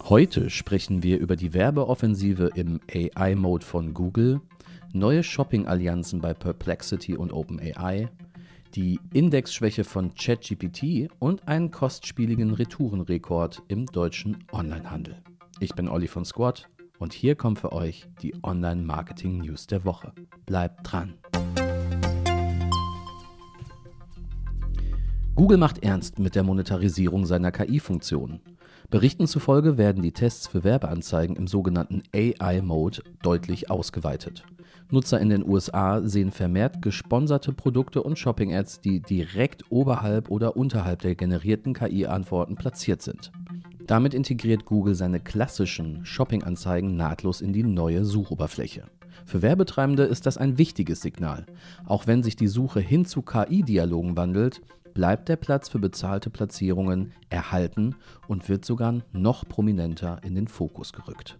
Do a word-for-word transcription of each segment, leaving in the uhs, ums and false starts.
Heute sprechen wir über die Werbeoffensive im A I-Mode von Google, neue Shopping-Allianzen bei Perplexity und OpenAI, die Indexschwäche von ChatGPT und einen kostspieligen Retourenrekord im deutschen Onlinehandel. Ich bin Olli von Squad und hier kommt für euch die Online-Marketing-News der Woche. Bleibt dran! Google macht ernst mit der Monetarisierung seiner K I-Funktionen. Berichten zufolge werden die Tests für Werbeanzeigen im sogenannten A I-Mode deutlich ausgeweitet. Nutzer in den U S A sehen vermehrt gesponserte Produkte und Shopping-Ads, die direkt oberhalb oder unterhalb der generierten K I-Antworten platziert sind. Damit integriert Google seine klassischen Shopping-Anzeigen nahtlos in die neue Suchoberfläche. Für Werbetreibende ist das ein wichtiges Signal. Auch wenn sich die Suche hin zu K I-Dialogen wandelt, bleibt der Platz für bezahlte Platzierungen erhalten und wird sogar noch prominenter in den Fokus gerückt.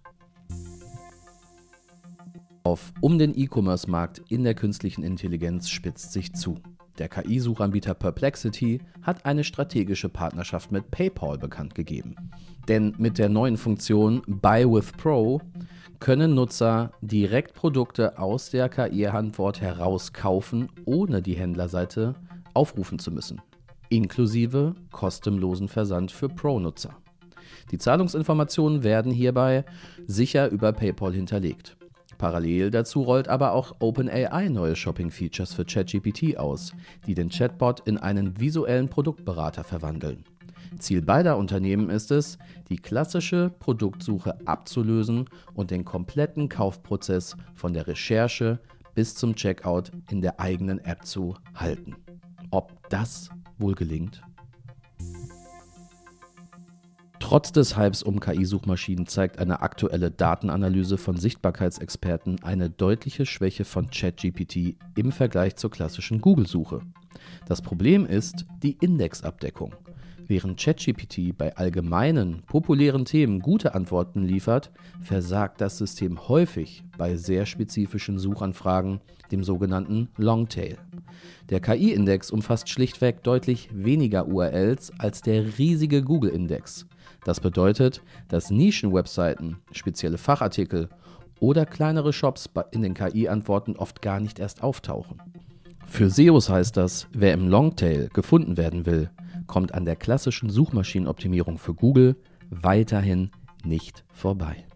Auf um den E-Commerce-Markt in der künstlichen Intelligenz spitzt sich zu. Der K I-Suchanbieter Perplexity hat eine strategische Partnerschaft mit PayPal bekannt gegeben. Denn mit der neuen Funktion Buy with Pro können Nutzer direkt Produkte aus der K I-Antwort heraus kaufen, ohne die Händlerseite aufrufen zu müssen, inklusive kostenlosen Versand für Pro-Nutzer. Die Zahlungsinformationen werden hierbei sicher über PayPal hinterlegt. Parallel dazu rollt aber auch OpenAI neue Shopping-Features für ChatGPT aus, die den Chatbot in einen visuellen Produktberater verwandeln. Ziel beider Unternehmen ist es, die klassische Produktsuche abzulösen und den kompletten Kaufprozess von der Recherche bis zum Checkout in der eigenen App zu halten. Ob das wohl gelingt? Trotz des Hypes um K I-Suchmaschinen zeigt eine aktuelle Datenanalyse von Sichtbarkeitsexperten eine deutliche Schwäche von ChatGPT im Vergleich zur klassischen Google-Suche. Das Problem ist die Indexabdeckung. Während ChatGPT bei allgemeinen, populären Themen gute Antworten liefert, versagt das System häufig bei sehr spezifischen Suchanfragen, dem sogenannten Longtail. Der K I-Index umfasst schlichtweg deutlich weniger U R Ls als der riesige Google-Index. Das bedeutet, dass Nischen-Webseiten, spezielle Fachartikel oder kleinere Shops in den K I-Antworten oft gar nicht erst auftauchen. Für S E Os heißt das, wer im Longtail gefunden werden will, kommt an der klassischen Suchmaschinenoptimierung für Google weiterhin nicht vorbei.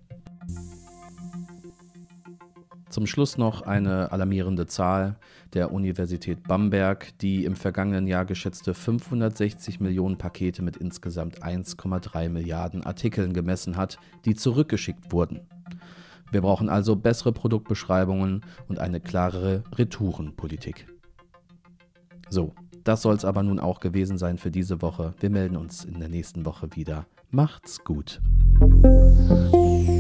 Zum Schluss noch eine alarmierende Zahl der Universität Bamberg, die im vergangenen Jahr geschätzte fünfhundertsechzig Millionen Pakete mit insgesamt eins Komma drei Milliarden Artikeln gemessen hat, die zurückgeschickt wurden. Wir brauchen also bessere Produktbeschreibungen und eine klarere Retourenpolitik. So, das soll es aber nun auch gewesen sein für diese Woche. Wir melden uns in der nächsten Woche wieder. Macht's gut!